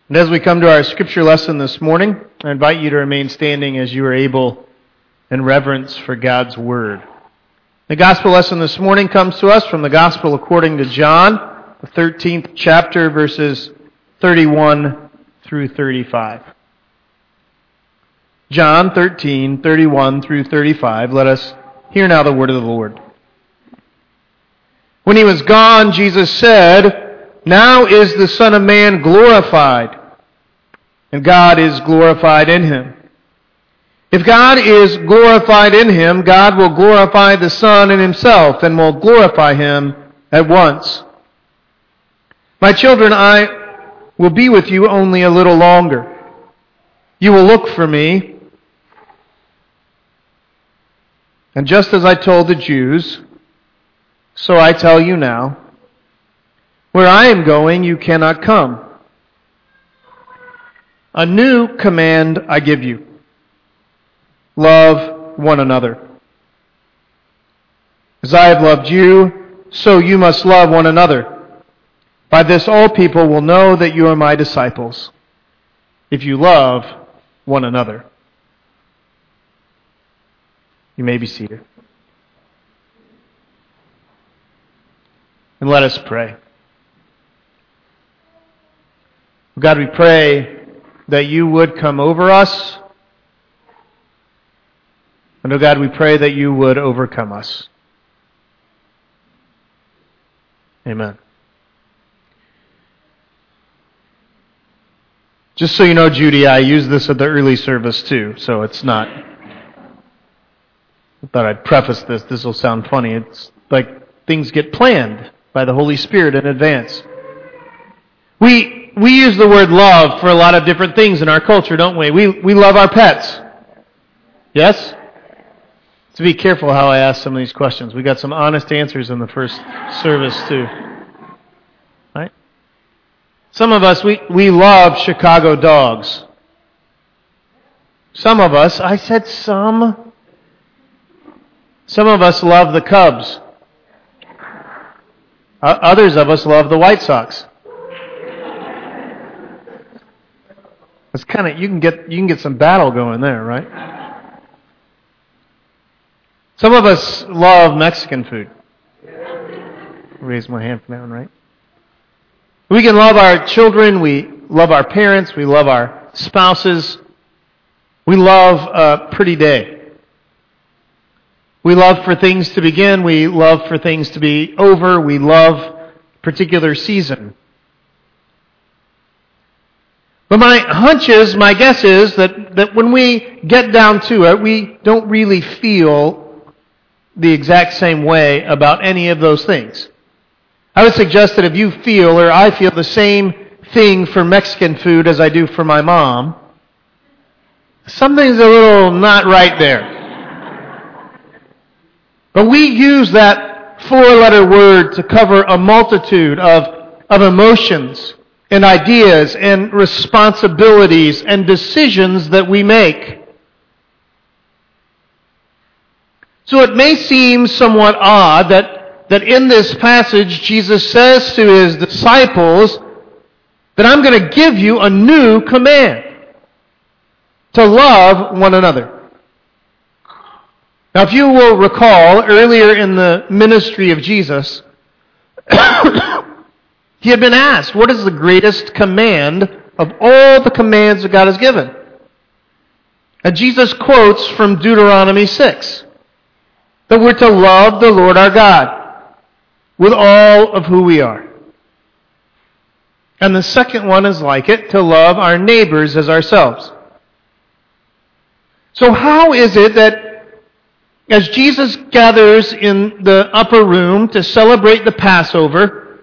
And as we come to our scripture lesson this morning, I invite you to remain standing as you are able in reverence for God's Word. The gospel lesson this morning comes to us from the Gospel according to John, the 13th chapter, verses 31 through 35. John 13, 31 through 35. Let us hear now the word of the Lord. When he was gone, Jesus said, "Now is the Son of Man glorified, and God is glorified in him. If God is glorified in him, God will glorify the Son in himself, and will glorify him at once. My children, I will be with you only a little longer. You will look for me. And just as I told the Jews, so I tell you now, where I am going, you cannot come. A new command I give you. Love one another. As I have loved you, so you must love one another. By this all people will know that you are my disciples, if you love one another." You may be seated. And let us pray. God, we pray that you would come over us. And, oh God, we pray that you would overcome us. Amen. Just so you know, Judy, I used this at the early service too, so it's not... I thought I'd preface this. This will sound funny. It's like things get planned by the Holy Spirit in advance. We use the word love for a lot of different things in our culture, don't we? We love our pets. Yes? So be careful how I ask some of these questions. We got some honest answers in the first service too. Right? Some of us, we love Chicago dogs. Some of us, I said some of us love the Cubs. Others of us love the White Sox. It's kind of you can get some battle going there, right? Some of us love Mexican food. Raise my hand for that one, right? We can love our children, we love our parents, we love our spouses. We love a pretty day. We love for things to begin. We love for things to be over. We love a particular season. But my guess is that when we get down to it, we don't really feel the exact same way about any of those things. I would suggest that if you feel, or I feel the same thing for Mexican food as I do for my mom, something's a little not right there. But we use that four-letter word to cover a multitude of emotions and ideas and responsibilities and decisions that we make. So it may seem somewhat odd that in this passage Jesus says to his disciples that I'm going to give you a new command, to love one another. Now, if you will recall, earlier in the ministry of Jesus, he had been asked, what is the greatest command of all the commands that God has given? And Jesus quotes from Deuteronomy 6, that we're to love the Lord our God with all of who we are. And the second one is like it, to love our neighbors as ourselves. So how is it that as Jesus gathers in the upper room to celebrate the Passover,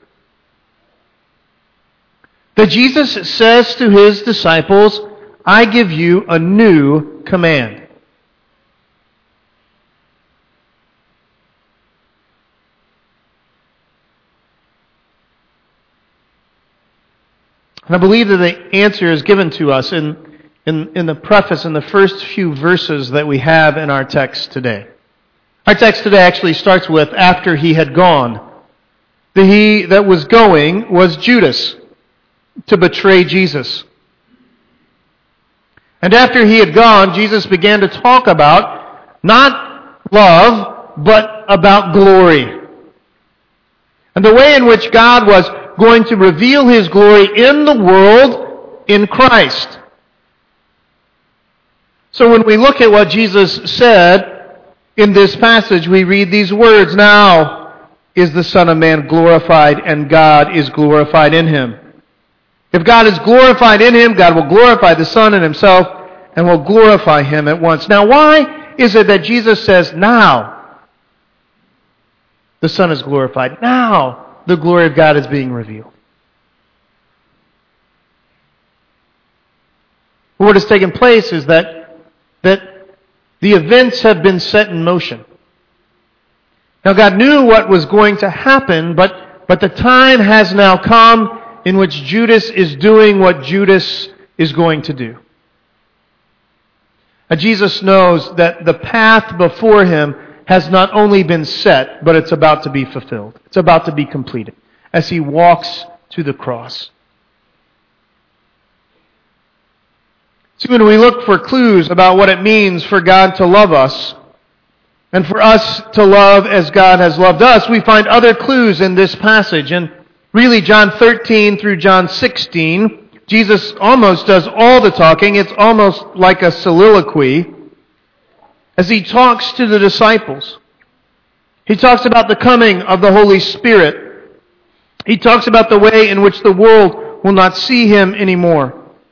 that Jesus says to his disciples, I give you a new command. And I believe that the answer is given to us in the preface, in the first few verses that we have in our text today. Our text today actually starts with, after he had gone. The he that was going was Judas, to betray Jesus. And after he had gone, Jesus began to talk about not love, but about glory. And the way in which God was going to reveal His glory in the world in Christ. So when we look at what Jesus said in this passage, we read these words, "Now is the Son of Man glorified, and God is glorified in Him." If God is glorified in Him, God will glorify the Son in Himself and will glorify Him at once. Now, why is it that Jesus says, "Now the Son is glorified. Now the glory of God is being revealed"? What has taken place is that the events have been set in motion. Now, God knew what was going to happen, but the time has now come in which Judas is doing what Judas is going to do. Now, Jesus knows that the path before him has not only been set, but it's about to be fulfilled. It's about to be completed as he walks to the cross. See, when we look for clues about what it means for God to love us, and for us to love as God has loved us, we find other clues in this passage. And really, John 13 through John 16, Jesus almost does all the talking. It's almost like a soliloquy as he talks to the disciples. He talks about the coming of the Holy Spirit. He talks about the way in which the world will not see him anymore.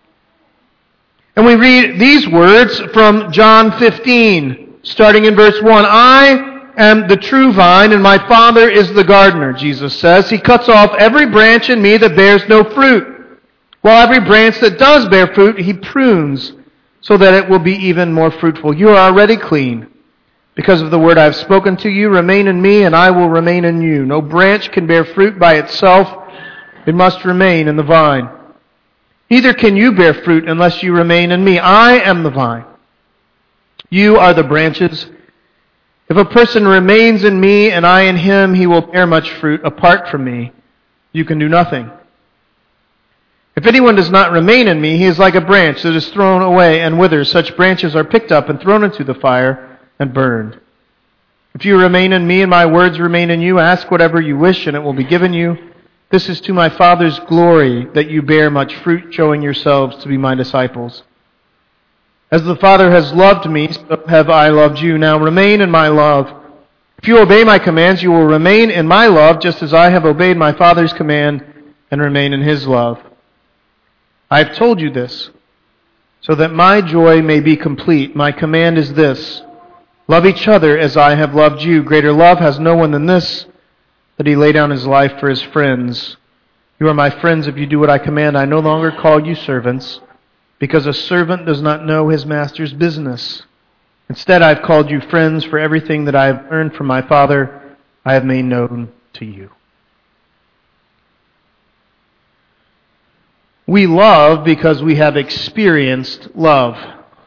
And we read these words from John 15, starting in verse 1. "I am the true vine, and my Father is the gardener," Jesus says. "He cuts off every branch in me that bears no fruit, while every branch that does bear fruit, He prunes, so that it will be even more fruitful. You are already clean, because of the word I have spoken to you. Remain in me, and I will remain in you. No branch can bear fruit by itself. It must remain in the vine. Neither can you bear fruit unless you remain in me. I am the vine. You are the branches. If a person remains in me and I in him, he will bear much fruit. Apart from me, you can do nothing. If anyone does not remain in me, he is like a branch that is thrown away and withers. Such branches are picked up and thrown into the fire and burned. If you remain in me and my words remain in you, ask whatever you wish and it will be given you. This is to my Father's glory that you bear much fruit, showing yourselves to be my disciples. As the Father has loved me, so have I loved you. Now remain in my love. If you obey my commands, you will remain in my love, just as I have obeyed my Father's command and remain in His love. I have told you this, so that my joy may be complete. My command is this: love each other as I have loved you. Greater love has no one than this, that he lay down his life for his friends. You are my friends if you do what I command. I no longer call you servants, because a servant does not know his master's business. Instead, I have called you friends, for everything that I have learned from my Father I have made known to you. We love because we have experienced love.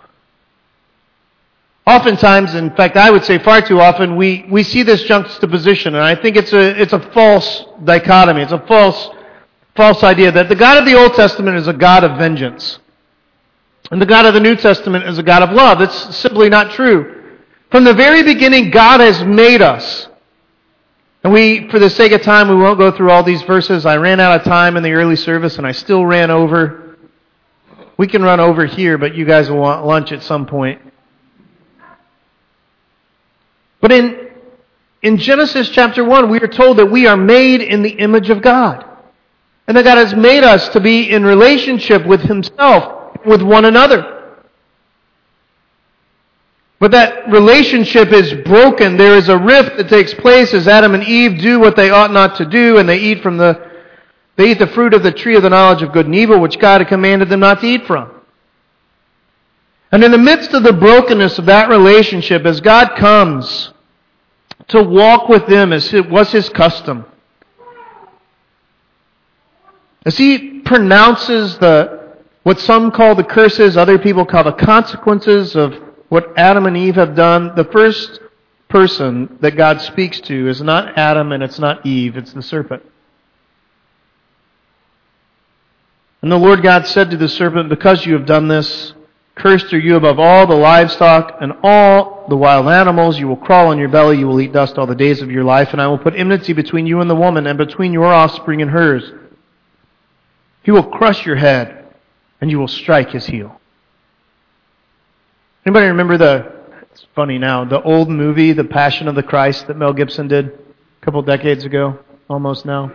Oftentimes, in fact, I would say far too often, we see this juxtaposition, and I think it's a false dichotomy. It's a false idea that the God of the Old Testament is a God of vengeance, and the God of the New Testament is a God of love. It's simply not true. From the very beginning, God has made us. And for the sake of time, we won't go through all these verses. I ran out of time in the early service, and I still ran over. We can run over here, but you guys will want lunch at some point. But in Genesis chapter 1, we are told that we are made in the image of God. And that God has made us to be in relationship with Himself, with one another. But that relationship is broken. There is a rift that takes place as Adam and Eve do what they ought not to do, and they eat the fruit of the tree of the knowledge of good and evil, which God had commanded them not to eat from. And in the midst of the brokenness of that relationship, as God comes to walk with them as it was His custom, as He pronounces what some call the curses, other people call the consequences of what Adam and Eve have done, the first person that God speaks to is not Adam and it's not Eve, it's the serpent. And the Lord God said to the serpent, because you have done this, Cursed are you above all the livestock and all the wild animals. You will crawl on your belly. You will eat dust all the days of your life. And I will put enmity between you and the woman, and between your offspring and hers. He will crush your head, and you will strike his heel. Anybody remember it's funny now, the old movie, The Passion of the Christ, that Mel Gibson did a couple decades ago, almost now?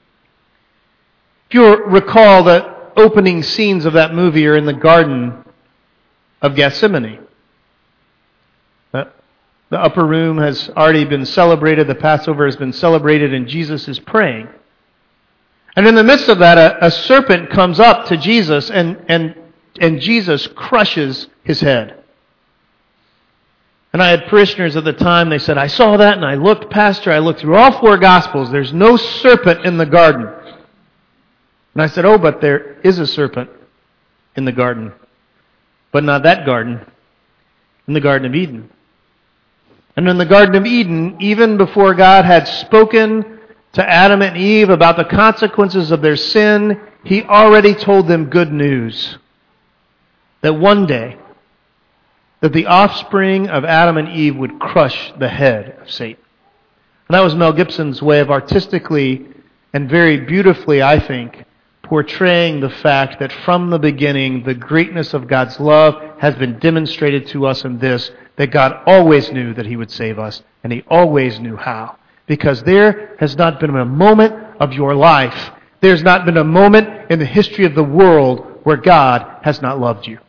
If you recall, the opening scenes of that movie are in the Garden of Gethsemane. The upper room has already been celebrated, the Passover has been celebrated, and Jesus is praying. And in the midst of that, a serpent comes up to Jesus, and Jesus crushes his head. And I had parishioners at the time, they said, I saw that, and I looked, Pastor, I looked through all 4 Gospels, there's no serpent in the garden. And I said, oh, but there is a serpent in the garden. But not that garden, in the Garden of Eden. And in the Garden of Eden, even before God had spoken to Adam and Eve about the consequences of their sin, He already told them good news. That one day, that the offspring of Adam and Eve would crush the head of Satan. And that was Mel Gibson's way of artistically and very beautifully, I think, portraying the fact that from the beginning, the greatness of God's love has been demonstrated to us in this, that God always knew that He would save us, and He always knew how. Because there has not been a moment of your life, there's not been a moment in the history of the world where God has not loved you.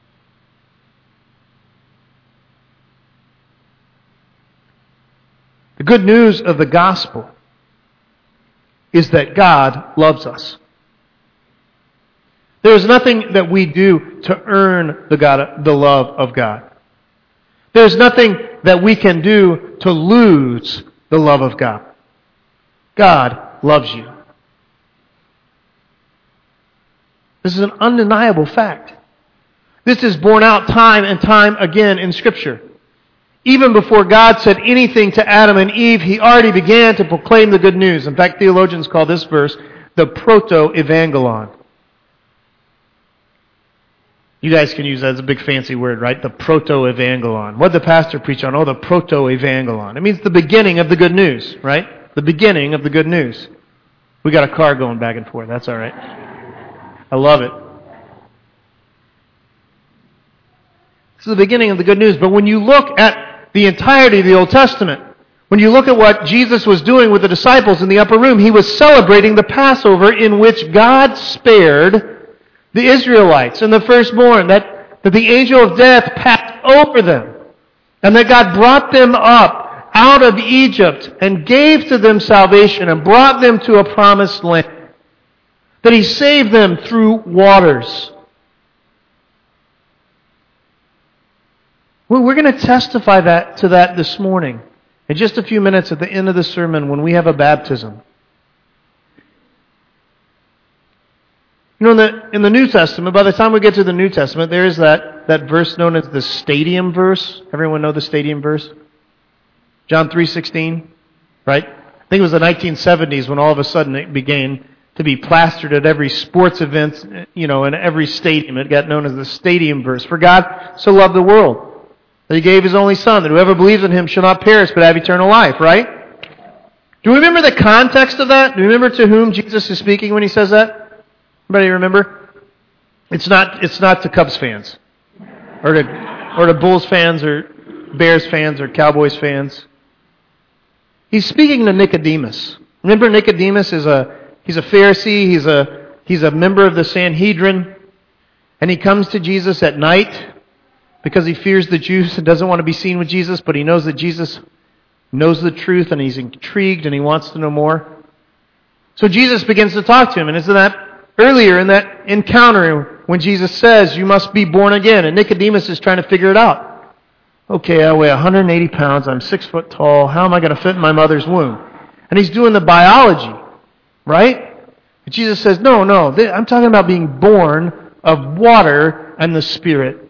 The good news of the gospel is that God loves us. There is nothing that we do to earn the love of God. There is nothing that we can do to lose the love of God. God loves you. This is an undeniable fact. This is borne out time and time again in Scripture. Even before God said anything to Adam and Eve, He already began to proclaim the good news. In fact, theologians call this verse the proto-evangelon. You guys can use that as a big fancy word, right? The proto-evangelon. What did the pastor preach on? Oh, the proto-evangelon. It means the beginning of the good news, right? The beginning of the good news. We got a car going back and forth. That's all right. I love it. This is the beginning of the good news. But when you look at the entirety of the Old Testament, when you look at what Jesus was doing with the disciples in the upper room, He was celebrating the Passover in which God spared the Israelites and the firstborn, that the angel of death passed over them, and that God brought them up out of Egypt and gave to them salvation and brought them to a promised land, that He saved them through waters. Well, we're going to testify to that this morning in just a few minutes at the end of the sermon when we have a baptism. You know, in the New Testament, by the time we get to the New Testament, there is that verse known as the stadium verse. Everyone know the stadium verse? John 3:16, right? I think it was the 1970s when all of a sudden it began to be plastered at every sports event, in every stadium. It got known as the stadium verse. For God so loved the world that He gave His only Son, that whoever believes in Him shall not perish but have eternal life, right? Do you remember the context of that? Do you remember to whom Jesus is speaking when He says that? Anybody remember? It's not to Cubs fans, or to Bulls fans, or Bears fans, or Cowboys fans. He's speaking to Nicodemus. Remember, Nicodemus he's a Pharisee. He's a member of the Sanhedrin, and he comes to Jesus at night because he fears the Jews and doesn't want to be seen with Jesus, but he knows that Jesus knows the truth, and he's intrigued and he wants to know more. So Jesus begins to talk to him, and isn't that earlier in that encounter when Jesus says, you must be born again. And Nicodemus is trying to figure it out. Okay, I weigh 180 pounds. I'm 6 foot tall. How am I going to fit in my mother's womb? And he's doing the biology, right? But Jesus says, no, I'm talking about being born of water and the Spirit.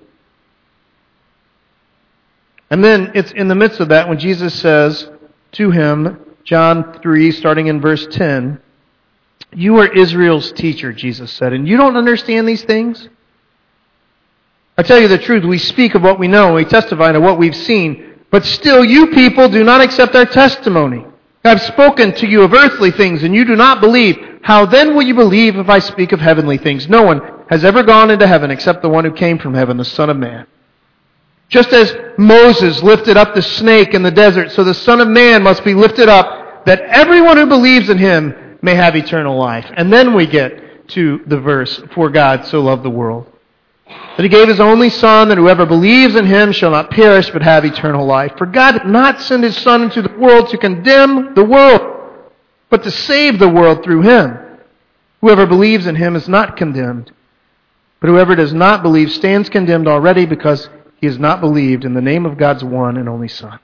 And then it's in the midst of that when Jesus says to him, John 3, starting in verse 10, you are Israel's teacher, Jesus said, and you don't understand these things? I tell you the truth, we speak of what we know, and we testify to what we've seen, but still you people do not accept our testimony. I've spoken to you of earthly things, and you do not believe. How then will you believe if I speak of heavenly things? No one has ever gone into heaven except the one who came from heaven, the Son of Man. Just as Moses lifted up the snake in the desert, so the Son of Man must be lifted up, that everyone who believes in him may have eternal life. And then we get to the verse, for God so loved the world, that he gave his only Son, that whoever believes in him shall not perish but have eternal life. For God did not send his Son into the world to condemn the world, but to save the world through him. Whoever believes in him is not condemned, but whoever does not believe stands condemned already, because he has not believed in the name of God's one and only Son.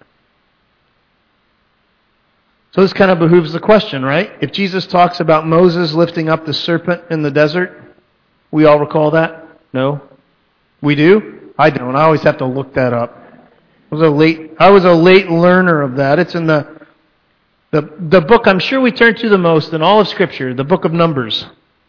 So this kind of behooves the question, right? If Jesus talks about Moses lifting up the serpent in the desert, we all recall that? No? We do? I don't. I always have to look that up. I was a late learner of that. It's in the book I'm sure we turn to the most in all of Scripture, the book of Numbers.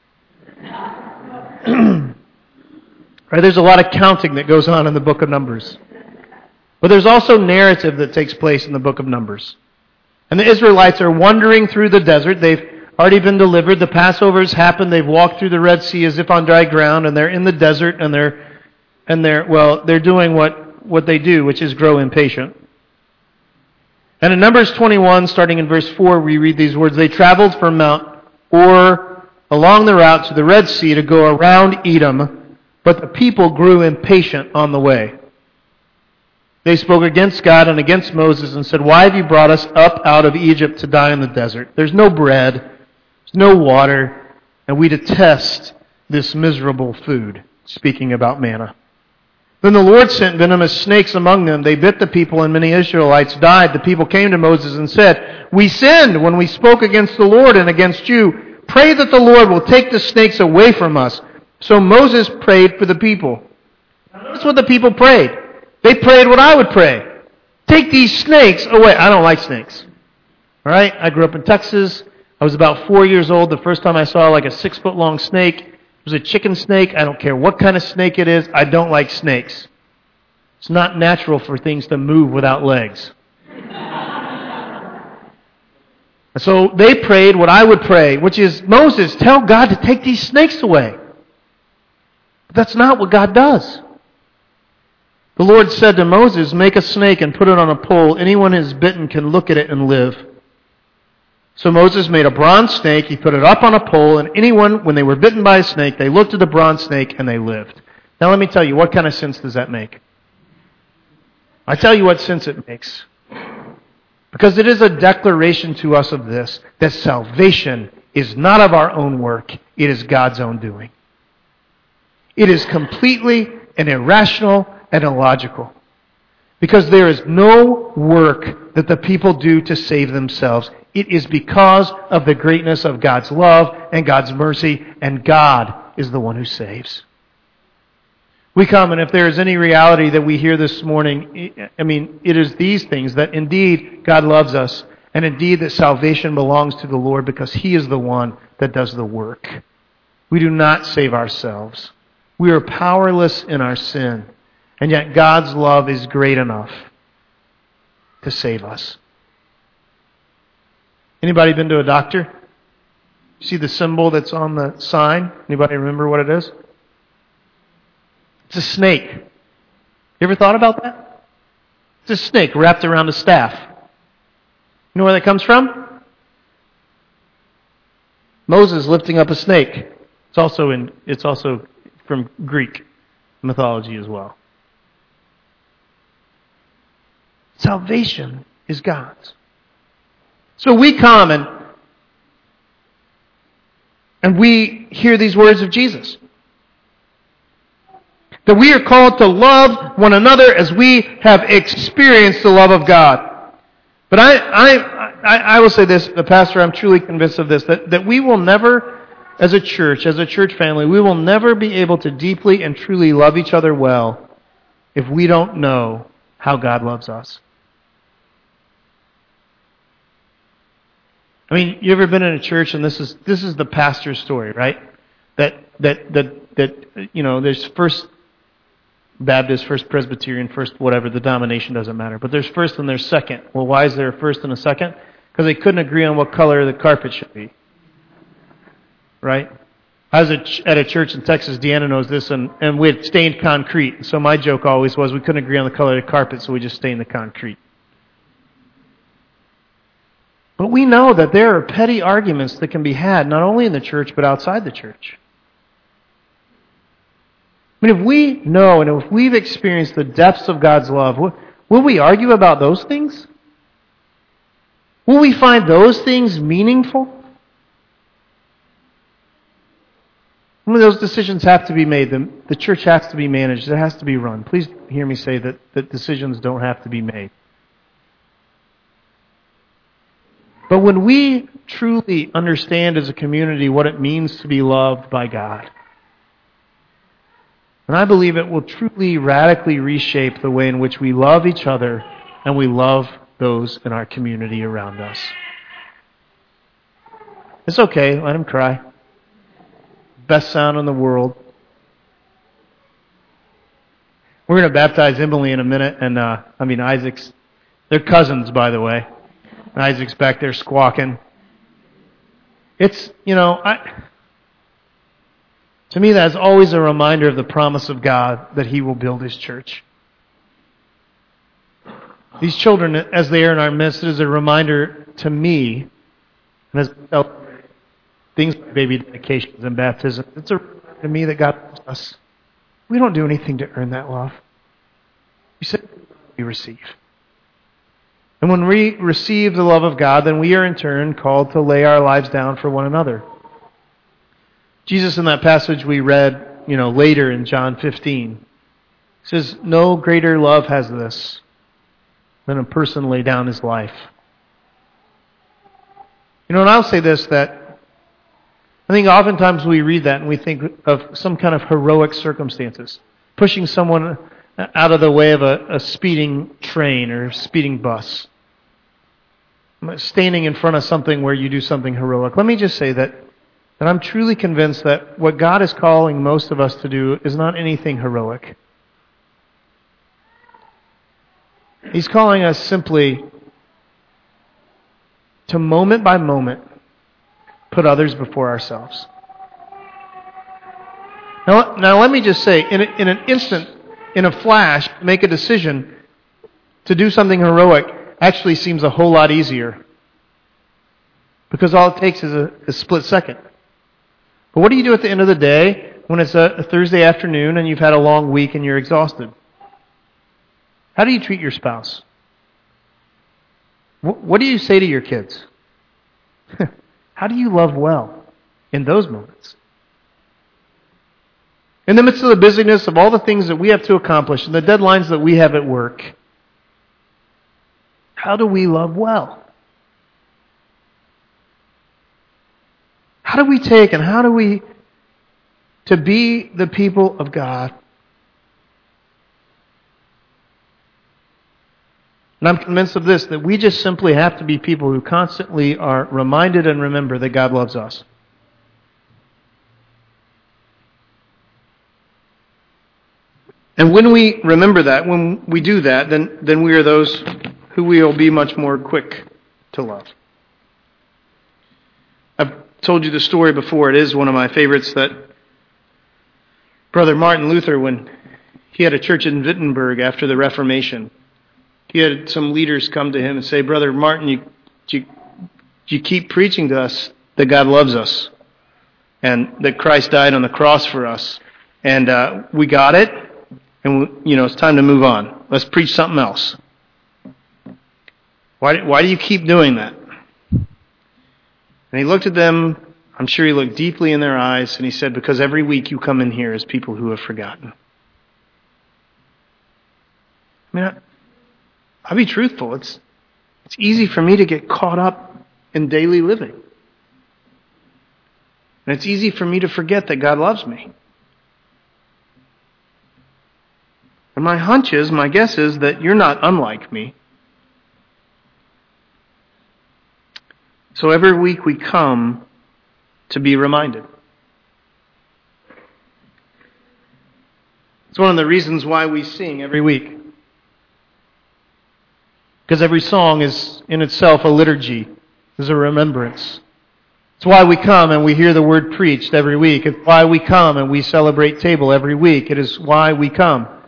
Right, there's a lot of counting that goes on in the book of Numbers. But there's also narrative that takes place in the book of Numbers. And the Israelites are wandering through the desert. They've already been delivered. The Passover's happened. They've walked through the Red Sea as if on dry ground, and they're in the desert, and they're doing what they do, which is grow impatient. And in Numbers 21, starting in verse 4, we read these words: They traveled from Mount Or along the route to the Red Sea to go around Edom, but the people grew impatient on the way. They spoke against God and against Moses and said, Why have you brought us up out of Egypt to die in the desert? There's no bread, there's no water, and we detest this miserable food. Speaking about manna. Then the Lord sent venomous snakes among them. They bit the people, and many Israelites died. The people came to Moses and said, We sinned when we spoke against the Lord and against you. Pray that the Lord will take the snakes away from us. So Moses prayed for the people. Notice what the people prayed. They prayed what I would pray. Take these snakes away. I don't like snakes. All right? I grew up in Texas. I was about 4 years old the first time I saw like a 6-foot-long snake. It was a chicken snake. I don't care what kind of snake it is. I don't like snakes. It's not natural for things to move without legs. So they prayed what I would pray, which is, Moses, tell God to take these snakes away. But that's not what God does. The Lord said to Moses, Make a snake and put it on a pole. Anyone who is bitten can look at it and live. So Moses made a bronze snake. He put it up on a pole, and anyone, when they were bitten by a snake, they looked at the bronze snake and they lived. Now let me tell you, what kind of sense does that make? I tell you what sense it makes. Because it is a declaration to us of this, that salvation is not of our own work, it is God's own doing. It is completely and irrational and illogical. Because there is no work that the people do to save themselves. It is because of the greatness of God's love and God's mercy, and God is the one who saves. We come, and if there is any reality that we hear this morning, it is these things, that indeed God loves us, and indeed that salvation belongs to the Lord because He is the one that does the work. We do not save ourselves. We are powerless in our sin, and yet God's love is great enough to save us. Anybody been to a doctor? See the symbol that's on the sign? Anybody remember what it is? It's a snake. You ever thought about that? It's a snake wrapped around a staff. You know where that comes from? Moses lifting up a snake. It's also from Greek mythology as well. Salvation is God's. So we come and we hear these words of Jesus. That we are called to love one another as we have experienced the love of God. But I will say this, Pastor, I'm truly convinced of this, that we will never, as a church family, we will never be able to deeply and truly love each other well if we don't know how God loves us. I mean, you ever been in a church, and this is the pastor's story, right? That there's first Baptist, First Presbyterian, First whatever, the denomination doesn't matter. But there's first and there's second. Well, why is there a first and a second? Because they couldn't agree on what color the carpet should be. Right? I was at a church in Texas, Deanna knows this, and we had stained concrete. So my joke always was we couldn't agree on the color of the carpet, so we just stained the concrete. But we know that there are petty arguments that can be had, not only in the church, but outside the church. I mean, if we know and if we've experienced the depths of God's love, will we argue about those things? Will we find those things meaningful? When those decisions have to be made, the church has to be managed, it has to be run. Please hear me say that decisions don't have to be made. But when we truly understand as a community what it means to be loved by God, and I believe it will truly radically reshape the way in which we love each other and we love those in our community around us. It's okay, let him cry. Best sound in the world. We're going to baptize Emily in a minute, and Isaac's, they're cousins, by the way. And Isaac's back there squawking. It's, to me that's always a reminder of the promise of God that He will build His church. These children, as they are in our midst, it is a reminder to me, and as things like baby dedications and baptism, it's a reminder to me that God loves us. We don't do anything to earn that love. We simply receive. And when we receive the love of God, then we are in turn called to lay our lives down for one another. Jesus, in that passage we read, later in John 15, says, "No greater love has this than a person lay down his life." And I'll say this, that I think oftentimes we read that and we think of some kind of heroic circumstances, pushing someone out of the way of a speeding train or speeding bus, standing in front of something where you do something heroic. Let me just say that I'm truly convinced that what God is calling most of us to do is not anything heroic. He's calling us simply to moment by moment put others before ourselves. Now let me just say, in an instant, in a flash, make a decision to do something heroic actually seems a whole lot easier. Because all it takes is a split second. But what do you do at the end of the day when it's a Thursday afternoon and you've had a long week and you're exhausted? How do you treat your spouse? What do you say to your kids? How do you love well in those moments? In the midst of the busyness of all the things that we have to accomplish and the deadlines that we have at work, how do we love well? How do we take and how do we to be the people of God? And I'm convinced of this, that we just simply have to be people who constantly are reminded and remember that God loves us. And when we remember that, when we do that, then we are those who will be much more quick to love. I've told you the story before. It is one of my favorites, that Brother Martin Luther, when he had a church in Wittenberg after the Reformation, he had some leaders come to him and say, "Brother Martin, you keep preaching to us that God loves us and that Christ died on the cross for us. And we got it, and it's time to move on. Let's preach something else. Why do you keep doing that?" And he looked at them. I'm sure he looked deeply in their eyes, and he said, "Because every week you come in here as people who have forgotten." I mean, I'll be truthful. It's easy for me to get caught up in daily living. And it's easy for me to forget that God loves me. And my guess is that you're not unlike me. So every week we come to be reminded. It's one of the reasons why we sing every week. Because every song is in itself a liturgy, is a remembrance. It's why we come and we hear the word preached every week. It's why we come and we celebrate table every week. It is why we come.